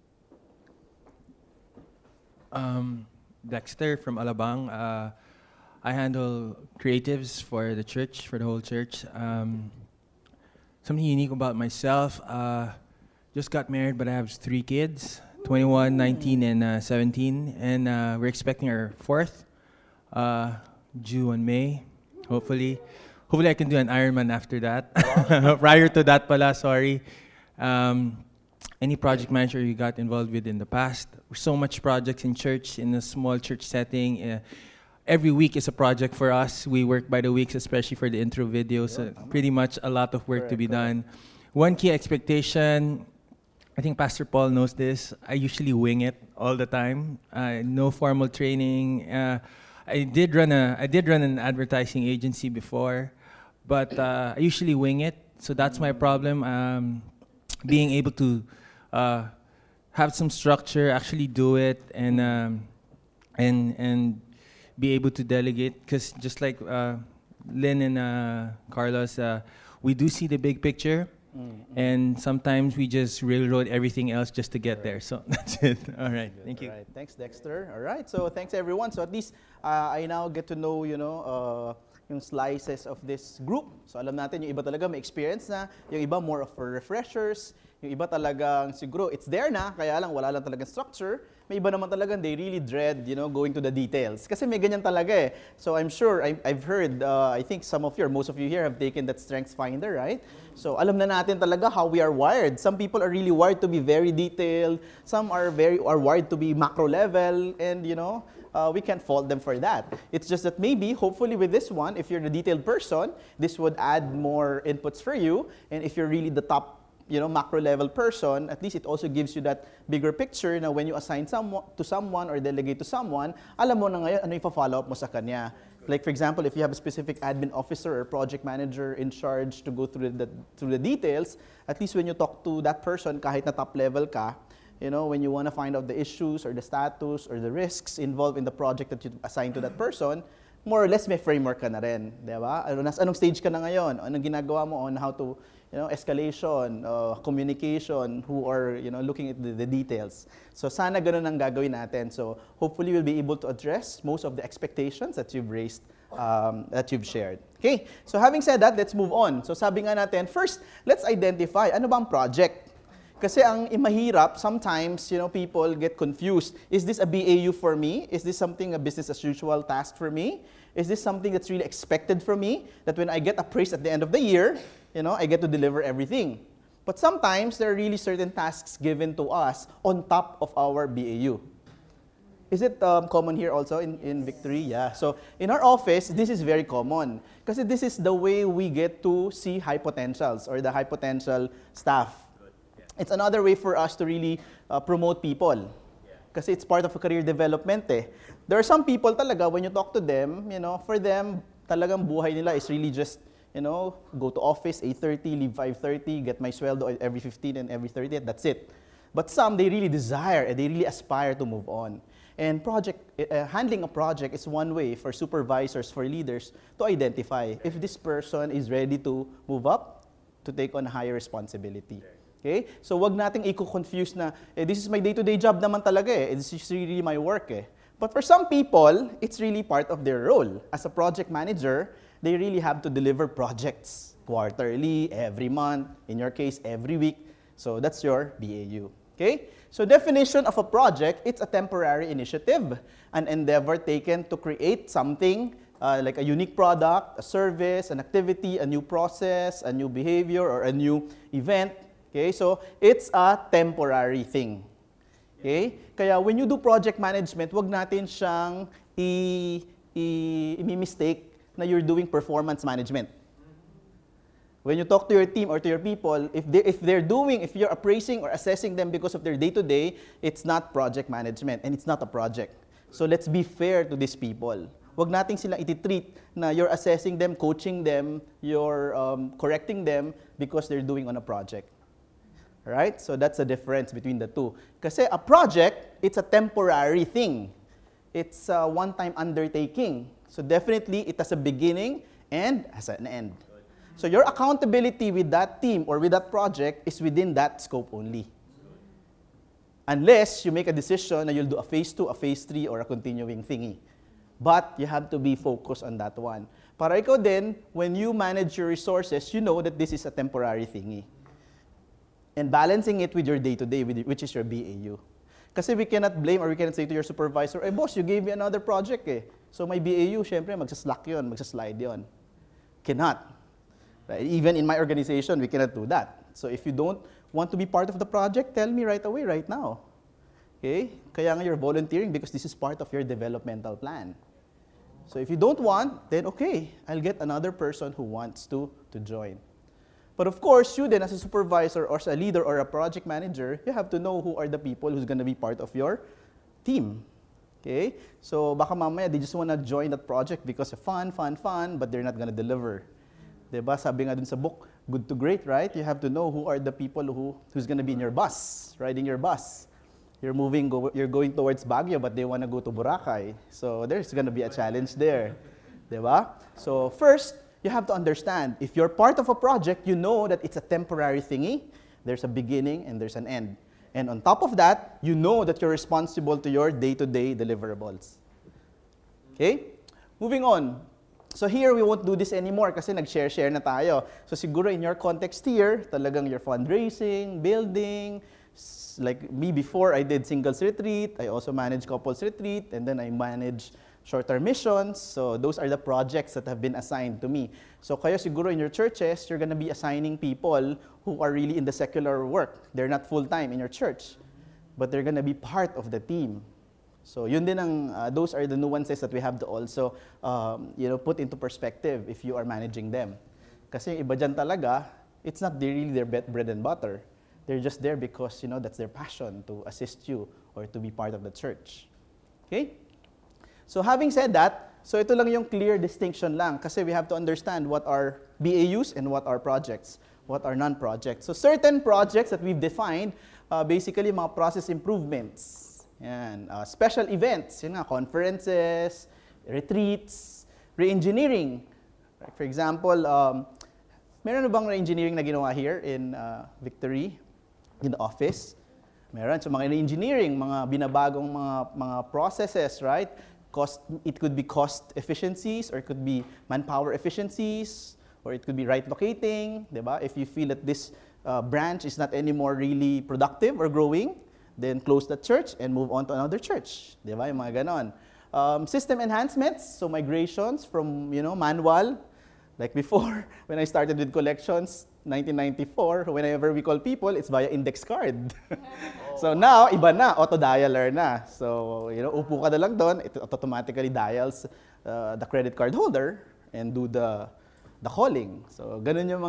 Dexter from Alabang. I handle creatives for the church, for the whole church. Something unique about myself, just got married, but I have 3 kids, 21, 19, and 17. And we're expecting our 4th, due in May, hopefully. Hopefully I can do an Ironman after that. Prior to that pala, sorry. Any project manager you got involved with in the past? So much projects in church, in a small church setting. Every week is a project for us. We work by the weeks, especially for the intro videos. So pretty much a lot of work to be done. One key expectation, I think Pastor Paul knows this. I usually wing it all the time. No formal training. I did run an advertising agency before, but I usually wing it. So that's my problem. Being able to have some structure, actually do it, and be able to delegate, because just like Lynn and Carlos, we do see the big picture, and sometimes we just railroad everything else just to get there. So that's it. All right, thank you. All right, thanks, Dexter. All right, so thanks everyone. So at least I now get to know, yung slices of this group. So alam natin, yung iba talaga may experience na, yung iba more of for refreshers, yung iba talagang siguro it's there na, kaya lang wala lang talagang structure. May iba naman talagang they really dread, going to the details. Kasi may ganyan talaga eh. So I'm sure, I've heard, I think some of you or most of you here have taken that Strengths Finder, right? So alam na natin talaga how we are wired. Some people are really wired to be very detailed. Some are wired to be macro level, and we can't fault them for that. It's just that maybe, hopefully with this one, if you're the detailed person, this would add more inputs for you. And if you're really the top, macro level person, at least it also gives you that bigger picture na when you assign to someone or delegate to someone, alam mo na ngayon ano yung follow up mo sa kanya. Like for example, if you have a specific admin officer or project manager in charge to go through the details, at least when you talk to that person, kahit na top level ka, when you want to find out the issues or the status or the risks involved in the project that you assign to that person, more or less may framework ka na rin, di ba? Anong stage ka na ngayon? Anong ginagawa mo on how to, escalation, communication, who are, looking at the details. So sana ganun ang gagawin natin. So hopefully we'll be able to address most of the expectations that you've raised, that you've shared. Okay, so having said that, let's move on. So sabi nga natin, first, let's identify ano bang project. Kasi ang mahirap, sometimes, people get confused. Is this a BAU for me? Is this something, a business as usual task for me? Is this something that's really expected from me? That when I get appraised at the end of the year, I get to deliver everything. But sometimes, there are really certain tasks given to us on top of our BAU. Is it common here also in Victory? Yeah. So in our office, this is very common. Kasi this is the way we get to see high potentials or the high potential staff. It's another way for us to really promote people. Kasi it's part of a career development eh. There are some people talaga, when you talk to them, for them, talagang buhay nila is really just, go to office 8:30, leave 5:30, get my sweldo every 15 and every 30th, that's it. But some, they really desire and they really aspire to move on. And handling a project is one way for supervisors, for leaders, to identify if this person is ready to move up, to take on higher responsibility. Okay? So wag nating i-confuse na, this is my day-to-day job naman talaga eh. This is really my work eh. But for some people, it's really part of their role. As a project manager, they really have to deliver projects quarterly, every month, in your case, every week. So that's your BAU. Okay? So definition of a project, it's a temporary initiative, an endeavor taken to create something like a unique product, a service, an activity, a new process, a new behavior, or a new event. Okay, so it's a temporary thing. Okay? Kaya when you do project management, wag natin siyang i-mistake na you're doing performance management. When you talk to your team or to your people, if you're appraising or assessing them because of their day-to-day, it's not project management and it's not a project. So let's be fair to these people. Wag nating silang iti-treat na you're assessing them, coaching them, you're correcting them because they're doing on a project. Right? So that's the difference between the two. Kasi a project, it's a temporary thing. It's a one-time undertaking. So definitely, it has a beginning and has an end. So your accountability with that team or with that project is within that scope only. Unless you make a decision na you'll do a phase 2, a phase 3, or a continuing thingy. But you have to be focused on that one. Para ikaw din, when you manage your resources, you know that this is a temporary thingy. And balancing it with your day-to-day, which is your BAU. Kasi we cannot blame or we cannot say to your supervisor, boss, you gave me another project eh. So my BAU, syempre, magsaslack yun, magsaslide yun. Cannot. Right? Even in my organization, we cannot do that. So if you don't want to be part of the project, tell me right away, right now. Okay? Kaya nga you're volunteering because this is part of your developmental plan. So if you don't want, then okay, I'll get another person who wants to join. But of course, you then as a supervisor or as a leader or a project manager, you have to know who are the people who's going to be part of your team. Okay? So baka mamaya, they just want to join that project because of fun, but they're not going to deliver. Diba? Sabi nga dun sa book, Good to Great, right? You have to know who are the people who's going to be in your bus, riding your bus. You're going towards Baguio, but they want to go to Boracay. So there's going to be a challenge there. Diba? So first, you have to understand, if you're part of a project, you know that it's a temporary thingy. There's a beginning and there's an end. And on top of that, you know that you're responsible to your day-to-day deliverables. Okay? Moving on. So here, we won't do this anymore kasi nag-share na tayo. So siguro in your context here, talagang your fundraising, building. Like me before, I did singles retreat. I also managed couples retreat. And then I managed short-term missions. So those are the projects that have been assigned to me. So kayo siguro in your churches, you're going to be assigning people who are really in the secular work. They're not full-time in your church, but they're going to be part of the team. So yun din those are the nuances that we have to also put into perspective if you are managing them. Kasi iba dyan talaga, it's not really their bread and butter. They're just there because that's their passion to assist you or to be part of the church. Okay? So having said that, so ito lang yung clear distinction lang kasi we have to understand what are BAUs and what are projects, what are non-projects. So certain projects that we've defined, basically mga process improvements, yan, special events, yun nga, conferences, retreats, re-engineering. Like for example, meron na bang re-engineering na ginawa here in Victory, in the office? Meron. So mga re-engineering, mga binabagong mga processes, right? It could be cost efficiencies, or it could be manpower efficiencies, or it could be right locating, diba? If you feel that this branch is not anymore really productive or growing, then close the church and move on to another church, diba? Yung mga ganon. System enhancements, so migrations from manual, like before when I started with collections, 1994, whenever we call people, it's via index card. So now, iba na, auto-dialer na. So, upo ka na lang doon, it automatically dials the credit card holder and do the calling. So, ganun yung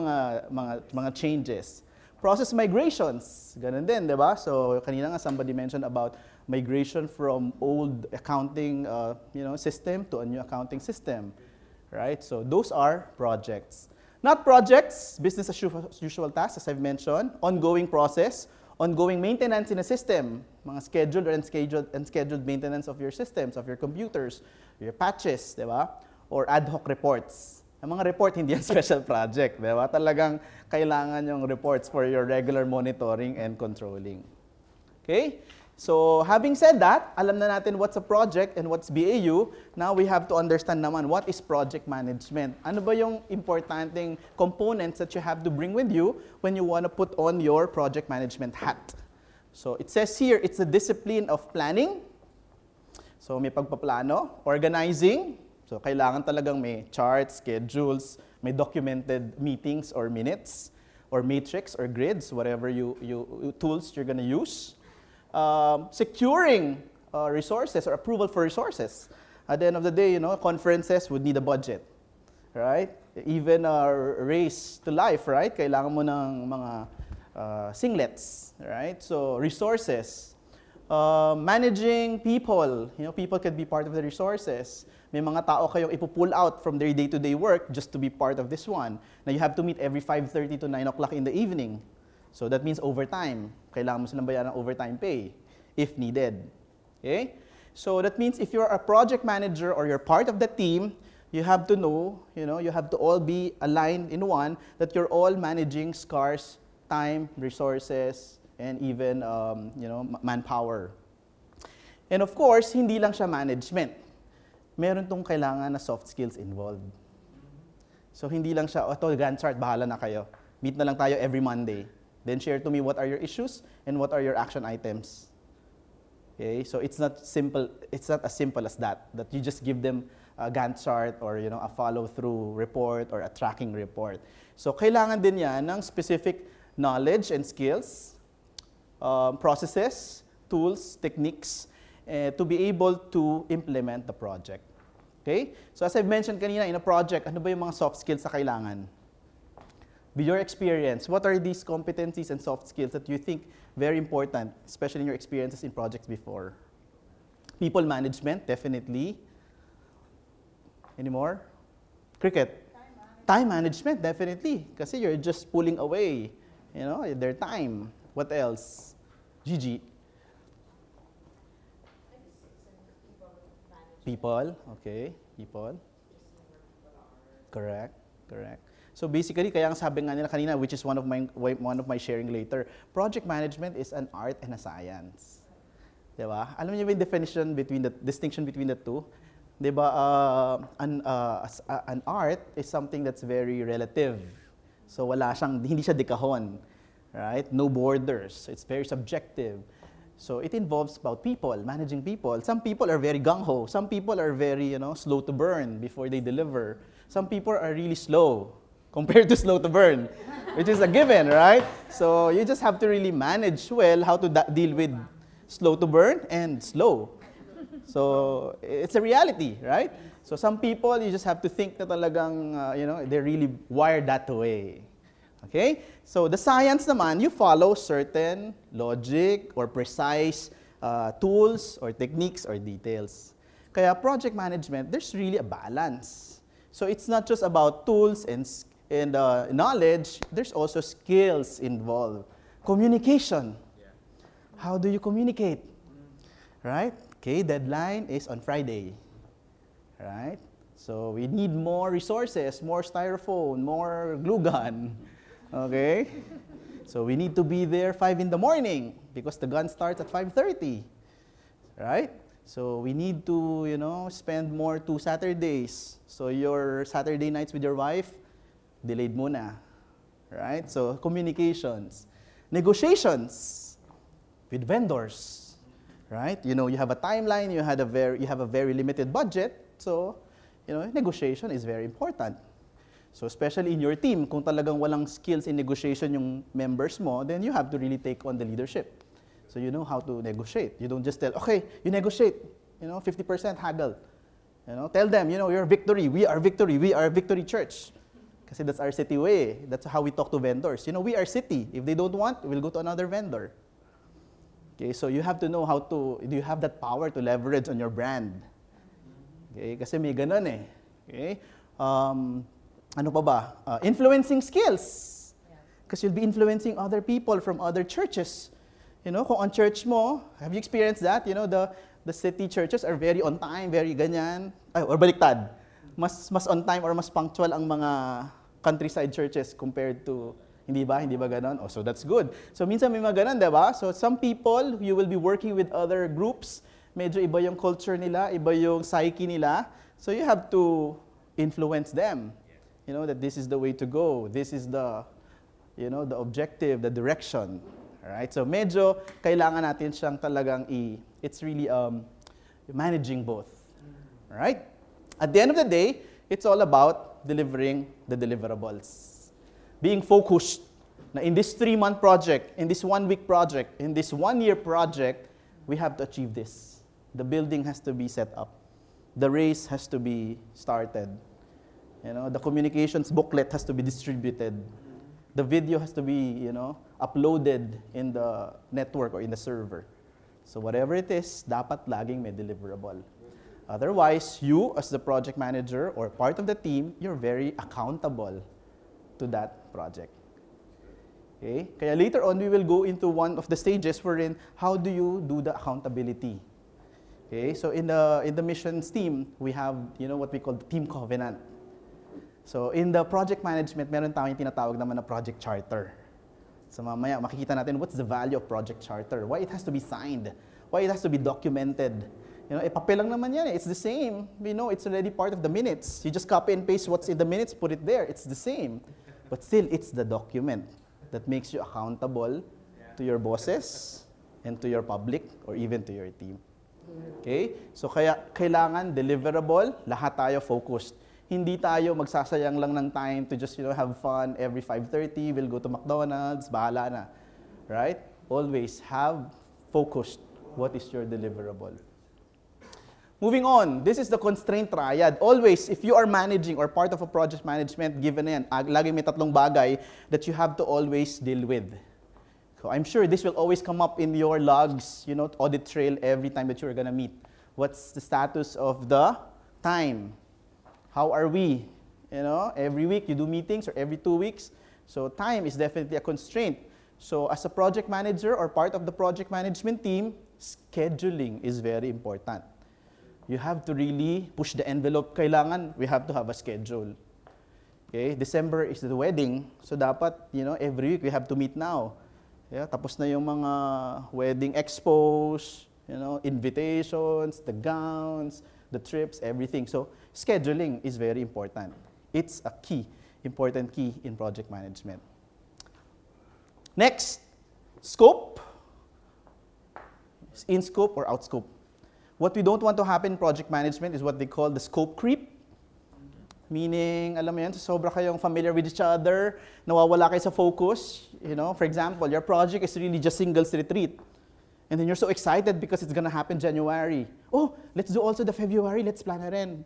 mga changes. Process migrations, ganun din, di ba? So, kanina nga somebody mentioned about migration from old accounting system to a new accounting system, right? So, those are projects. Not projects, business as usual tasks, as I've mentioned, ongoing process, ongoing maintenance in a system, mga scheduled or unscheduled maintenance of your systems, of your computers, your patches, di ba? Or ad hoc reports. Ang mga report, hindi yan special project. Diba? Talagang kailangan yung reports for your regular monitoring and controlling. Okay? So, having said that, alam na natin what's a project and what's BAU. Now, we have to understand naman what is project management. Ano ba yung importanteng components that you have to bring with you when you want to put on your project management hat? So, it says here, it's a discipline of planning. So, may pagpaplano, organizing. So, kailangan talagang may charts, schedules, may documented meetings or minutes, or matrix or grids, whatever tools you're going to use. Securing resources or approval for resources. At the end of the day, conferences would need a budget, right? Even race to life, right? Kailangan mo ng mga singlets, right? So resources. Managing people. People could be part of the resources. May mga tao kayong ipupull out from their day-to-day work just to be part of this one. Now you have to meet every 5:30 to 9 o'clock in the evening. So that means overtime. Kailangan mo silang bayaran ng overtime pay if needed. Okay? So that means if you're a project manager or you're part of the team, you have to know, you have to all be aligned in one that you're all managing scarce time, resources, and even manpower. And of course, hindi lang siya management. Meron tong kailangan na soft skills involved. So hindi lang siya, Gantt chart, bahala na kayo. Meet na lang tayo every Monday. Then share to me what are your issues and what are your action items. Okay, so it's not simple. It's not as simple as that you just give them a Gantt chart or a follow-through report or a tracking report. So kailangan din yan ng specific knowledge and skills, processes, tools, techniques to be able to implement the project. Okay? So as I mentioned kanina, in a project, ano ba yung mga soft skills na kailangan? Be your experience. What are these competencies and soft skills that you think very important, especially in your experiences in projects before? People management, definitely. Any more? Cricket. Time management, definitely. Kasi you're just pulling away, their time. What else? Gigi. People, okay. People. Correct. So basically, kaya ang sabi nga nila kanina, which is one of my sharing later, project management is an art and a science. Diba? Alam niyo ba yung distinction between the two? Diba? An art is something that's very relative. So hindi siya dikahon, right? No borders. It's very subjective. So it involves about people, managing people. Some people are very gung-ho. Some people are very, slow to burn before they deliver. Some people are really slow compared to slow to burn, which is a given, right? So you just have to really manage well how to deal with slow to burn and slow. So it's a reality, right? So some people, you just have to think na talagang, they're really wired that way. Okay? So the science naman, you follow certain logic or precise tools or techniques or details. Kaya project management, there's really a balance. So it's not just about tools and knowledge, there's also skills involved. Communication. How do you communicate? Right? Okay, deadline is on Friday. Right? So we need more resources, more styrofoam, more glue gun. Okay? So we need to be there 5 in the morning because the gun starts at 5:30. Right? So we need to, spend more 2 Saturdays. So your Saturday nights with your wife, delayed muna. Right? So communications. Negotiations with vendors. Right? You have a timeline, you have a very limited budget. So, negotiation is very important. So especially in your team, kung talagang walang skills in negotiation yung members mo, then you have to really take on the leadership. So you know how to negotiate. You don't just tell, okay, you negotiate, 50% haggle. Tell them, you're Victory, we are Victory, we are Victory Church. Kasi that's our city way. That's how we talk to vendors. We are city. If they don't want, we'll go to another vendor. Okay, so you have to know do you have that power to leverage on your brand? Okay, kasi may ganun eh. Okay? Ano pa ba? Influencing skills. Because you'll be influencing other people from other churches. Kung on church mo, have you experienced that? The city churches are very on time, very ganyan. Or baliktad. mas on time or mas punctual ang mga countryside churches compared to, hindi ba ganon? Oh, so that's good. So minsan may mga ganon, di ba? So some people, you will be working with other groups, medyo iba yung culture nila, iba yung psyche nila. So you have to influence them. You know, that this is the way to go. This is the, you know, the objective, the direction. Alright? So medyo kailangan natin siyang talagang it's really managing both. Alright? At the end of the day, it's all about delivering the deliverables. Being focused na in this 3-month project, in this 1-week project, in this 1-year project, we have to achieve this. The building has to be set up. The race has to be started. You know, the communications booklet has to be distributed. The video has to be, you know, uploaded in the network or in the server. So whatever it is, dapat laging may deliverable. Otherwise, you as the project manager or part of the team, you're very accountable to that project. Okay? Kaya later on, we will go into one of the stages wherein how do you do the accountability. Okay? So in the missions team, we have, you know, what we call the team covenant. So in the project management, meron tayong tinatawag naman na project charter. So mamaya makikita natin what's the value of project charter, why it has to be signed, why it has to be documented. You know, papel lang naman yan eh. It's the same. You know, it's already part of the minutes. You just copy and paste what's in the minutes, put it there. It's the same. But still, it's the document that makes you accountable to your bosses and to your public or even to your team. Okay? So kaya kailangan deliverable, lahat tayo focused. Hindi tayo magsasayang lang ng time to just, you know, have fun every 5:30, we'll go to McDonald's, bahala na. Right? Always have focused. What is your deliverable? Moving on, this is the constraint triad. Always, if you are managing or part of a project management, given yan, lagi may tatlong bagay that you have to always deal with. So I'm sure this will always come up in your logs, you know, audit trail every time that you're gonna meet. What's the status of the time? How are we? You know, every week you do meetings or every 2 weeks. So time is definitely a constraint. So as a project manager or part of the project management team, scheduling is very important. You have to really push the envelope. Kailangan, we have to have a schedule. Okay, December is the wedding. So dapat, you know, every week we have to meet now. Yeah, tapos na yung mga wedding expos, you know, invitations, the gowns, the trips, everything. So scheduling is very important. It's a key, important key in project management. Next, scope. In scope or out scope. What we don't want to happen in project management is what they call the scope creep. Meaning, alam mo yan, sobra kayong familiar with each other, nawawala kayo sa focus. You know, for example, your project is really just singles retreat. And then you're so excited because it's gonna happen January. Oh, let's do also the February, let's plan na rin.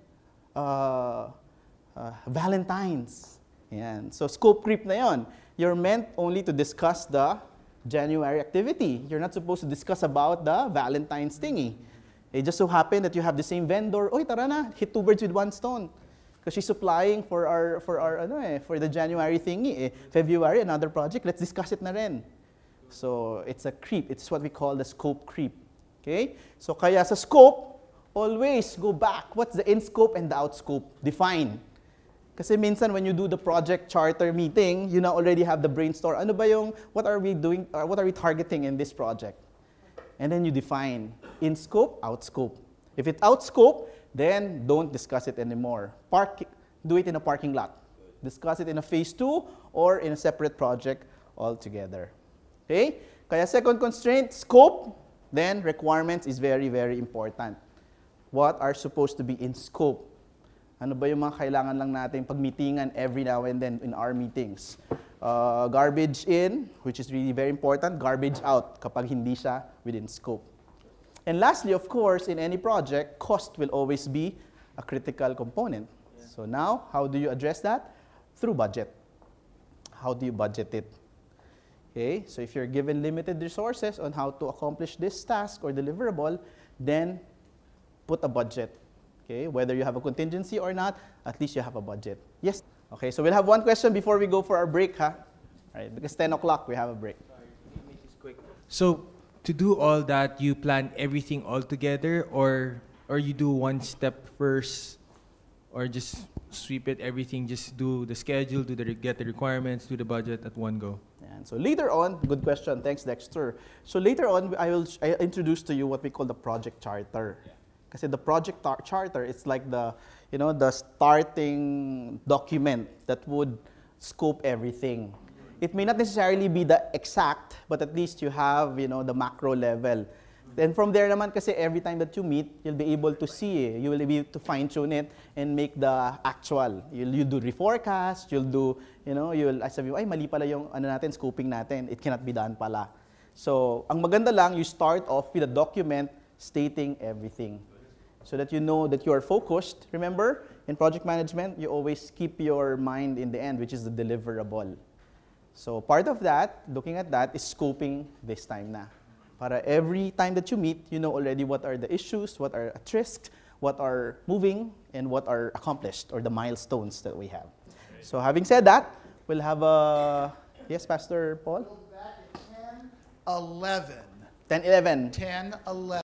Valentine's. Yan. So scope creep na yon. You're meant only to discuss the January activity. You're not supposed to discuss about the Valentine's thingy. It just so happened that you have the same vendor. Oy, tara na, hit 2 birds with 1 stone. Because she's supplying for the January thingy. February, another project, let's discuss it na rin. So it's a creep. It's what we call the scope creep. Okay? So kaya sa scope, always go back. What's the in scope and the out scope? Define. Kasi minsan when you do the project charter meeting, you now already have the brainstorm. Ano ba yung, what are we doing, what are we targeting in this project? And then you define in scope, out scope. If it's out scope, then don't discuss it anymore. Do it in a parking lot. Discuss it in a phase 2 or in a separate project altogether. Okay? Kaya second constraint, scope, then requirements is very, very important. What are supposed to be in scope? Ano ba yung mga kailangan lang natin pag-meetingan every now and then in our meetings? Garbage in, which is really very important. Garbage out kapag hindi siya within scope. And lastly, of course, in any project, cost will always be a critical component. Yeah. So now, how do you address that? Through budget. How do you budget it? Okay, so if you're given limited resources on how to accomplish this task or deliverable, then put a budget. Okay, whether you have a contingency or not, at least you have a budget. Yes? Okay, so we'll have one question before we go for our break, huh? All right, because 10 o'clock we have a break. So, to do all that, you plan everything all together, or you do one step first or just sweep it, everything, just do the schedule, get the requirements, do the budget at one go? And so later on, good question, thanks Dexter. So later on, I introduce to you what we call the project charter. Kasi the project charter, it's like the, the starting document that would scope everything. It may not necessarily be the exact, but at least you have, the macro level. Then from there naman, kasi every time that you meet, you'll be able to see, you will be able to fine-tune it and make the actual. You'll do reforecast, you'll do, you'll sabi mo, ay mali pala yung scoping natin. It cannot be done pala. So, ang maganda lang, you start off with a document stating everything. So that you know that you are focused. Remember, in project management, you always keep your mind in the end, which is the deliverable. So part of that, looking at that, is scoping this time na. Para every time that you meet, you know already what are the issues, what are at risk, what are moving, and what are accomplished, or the milestones that we have. So having said that, we'll have a... Yes, Pastor Paul? 11. 10, 11. 10, 11.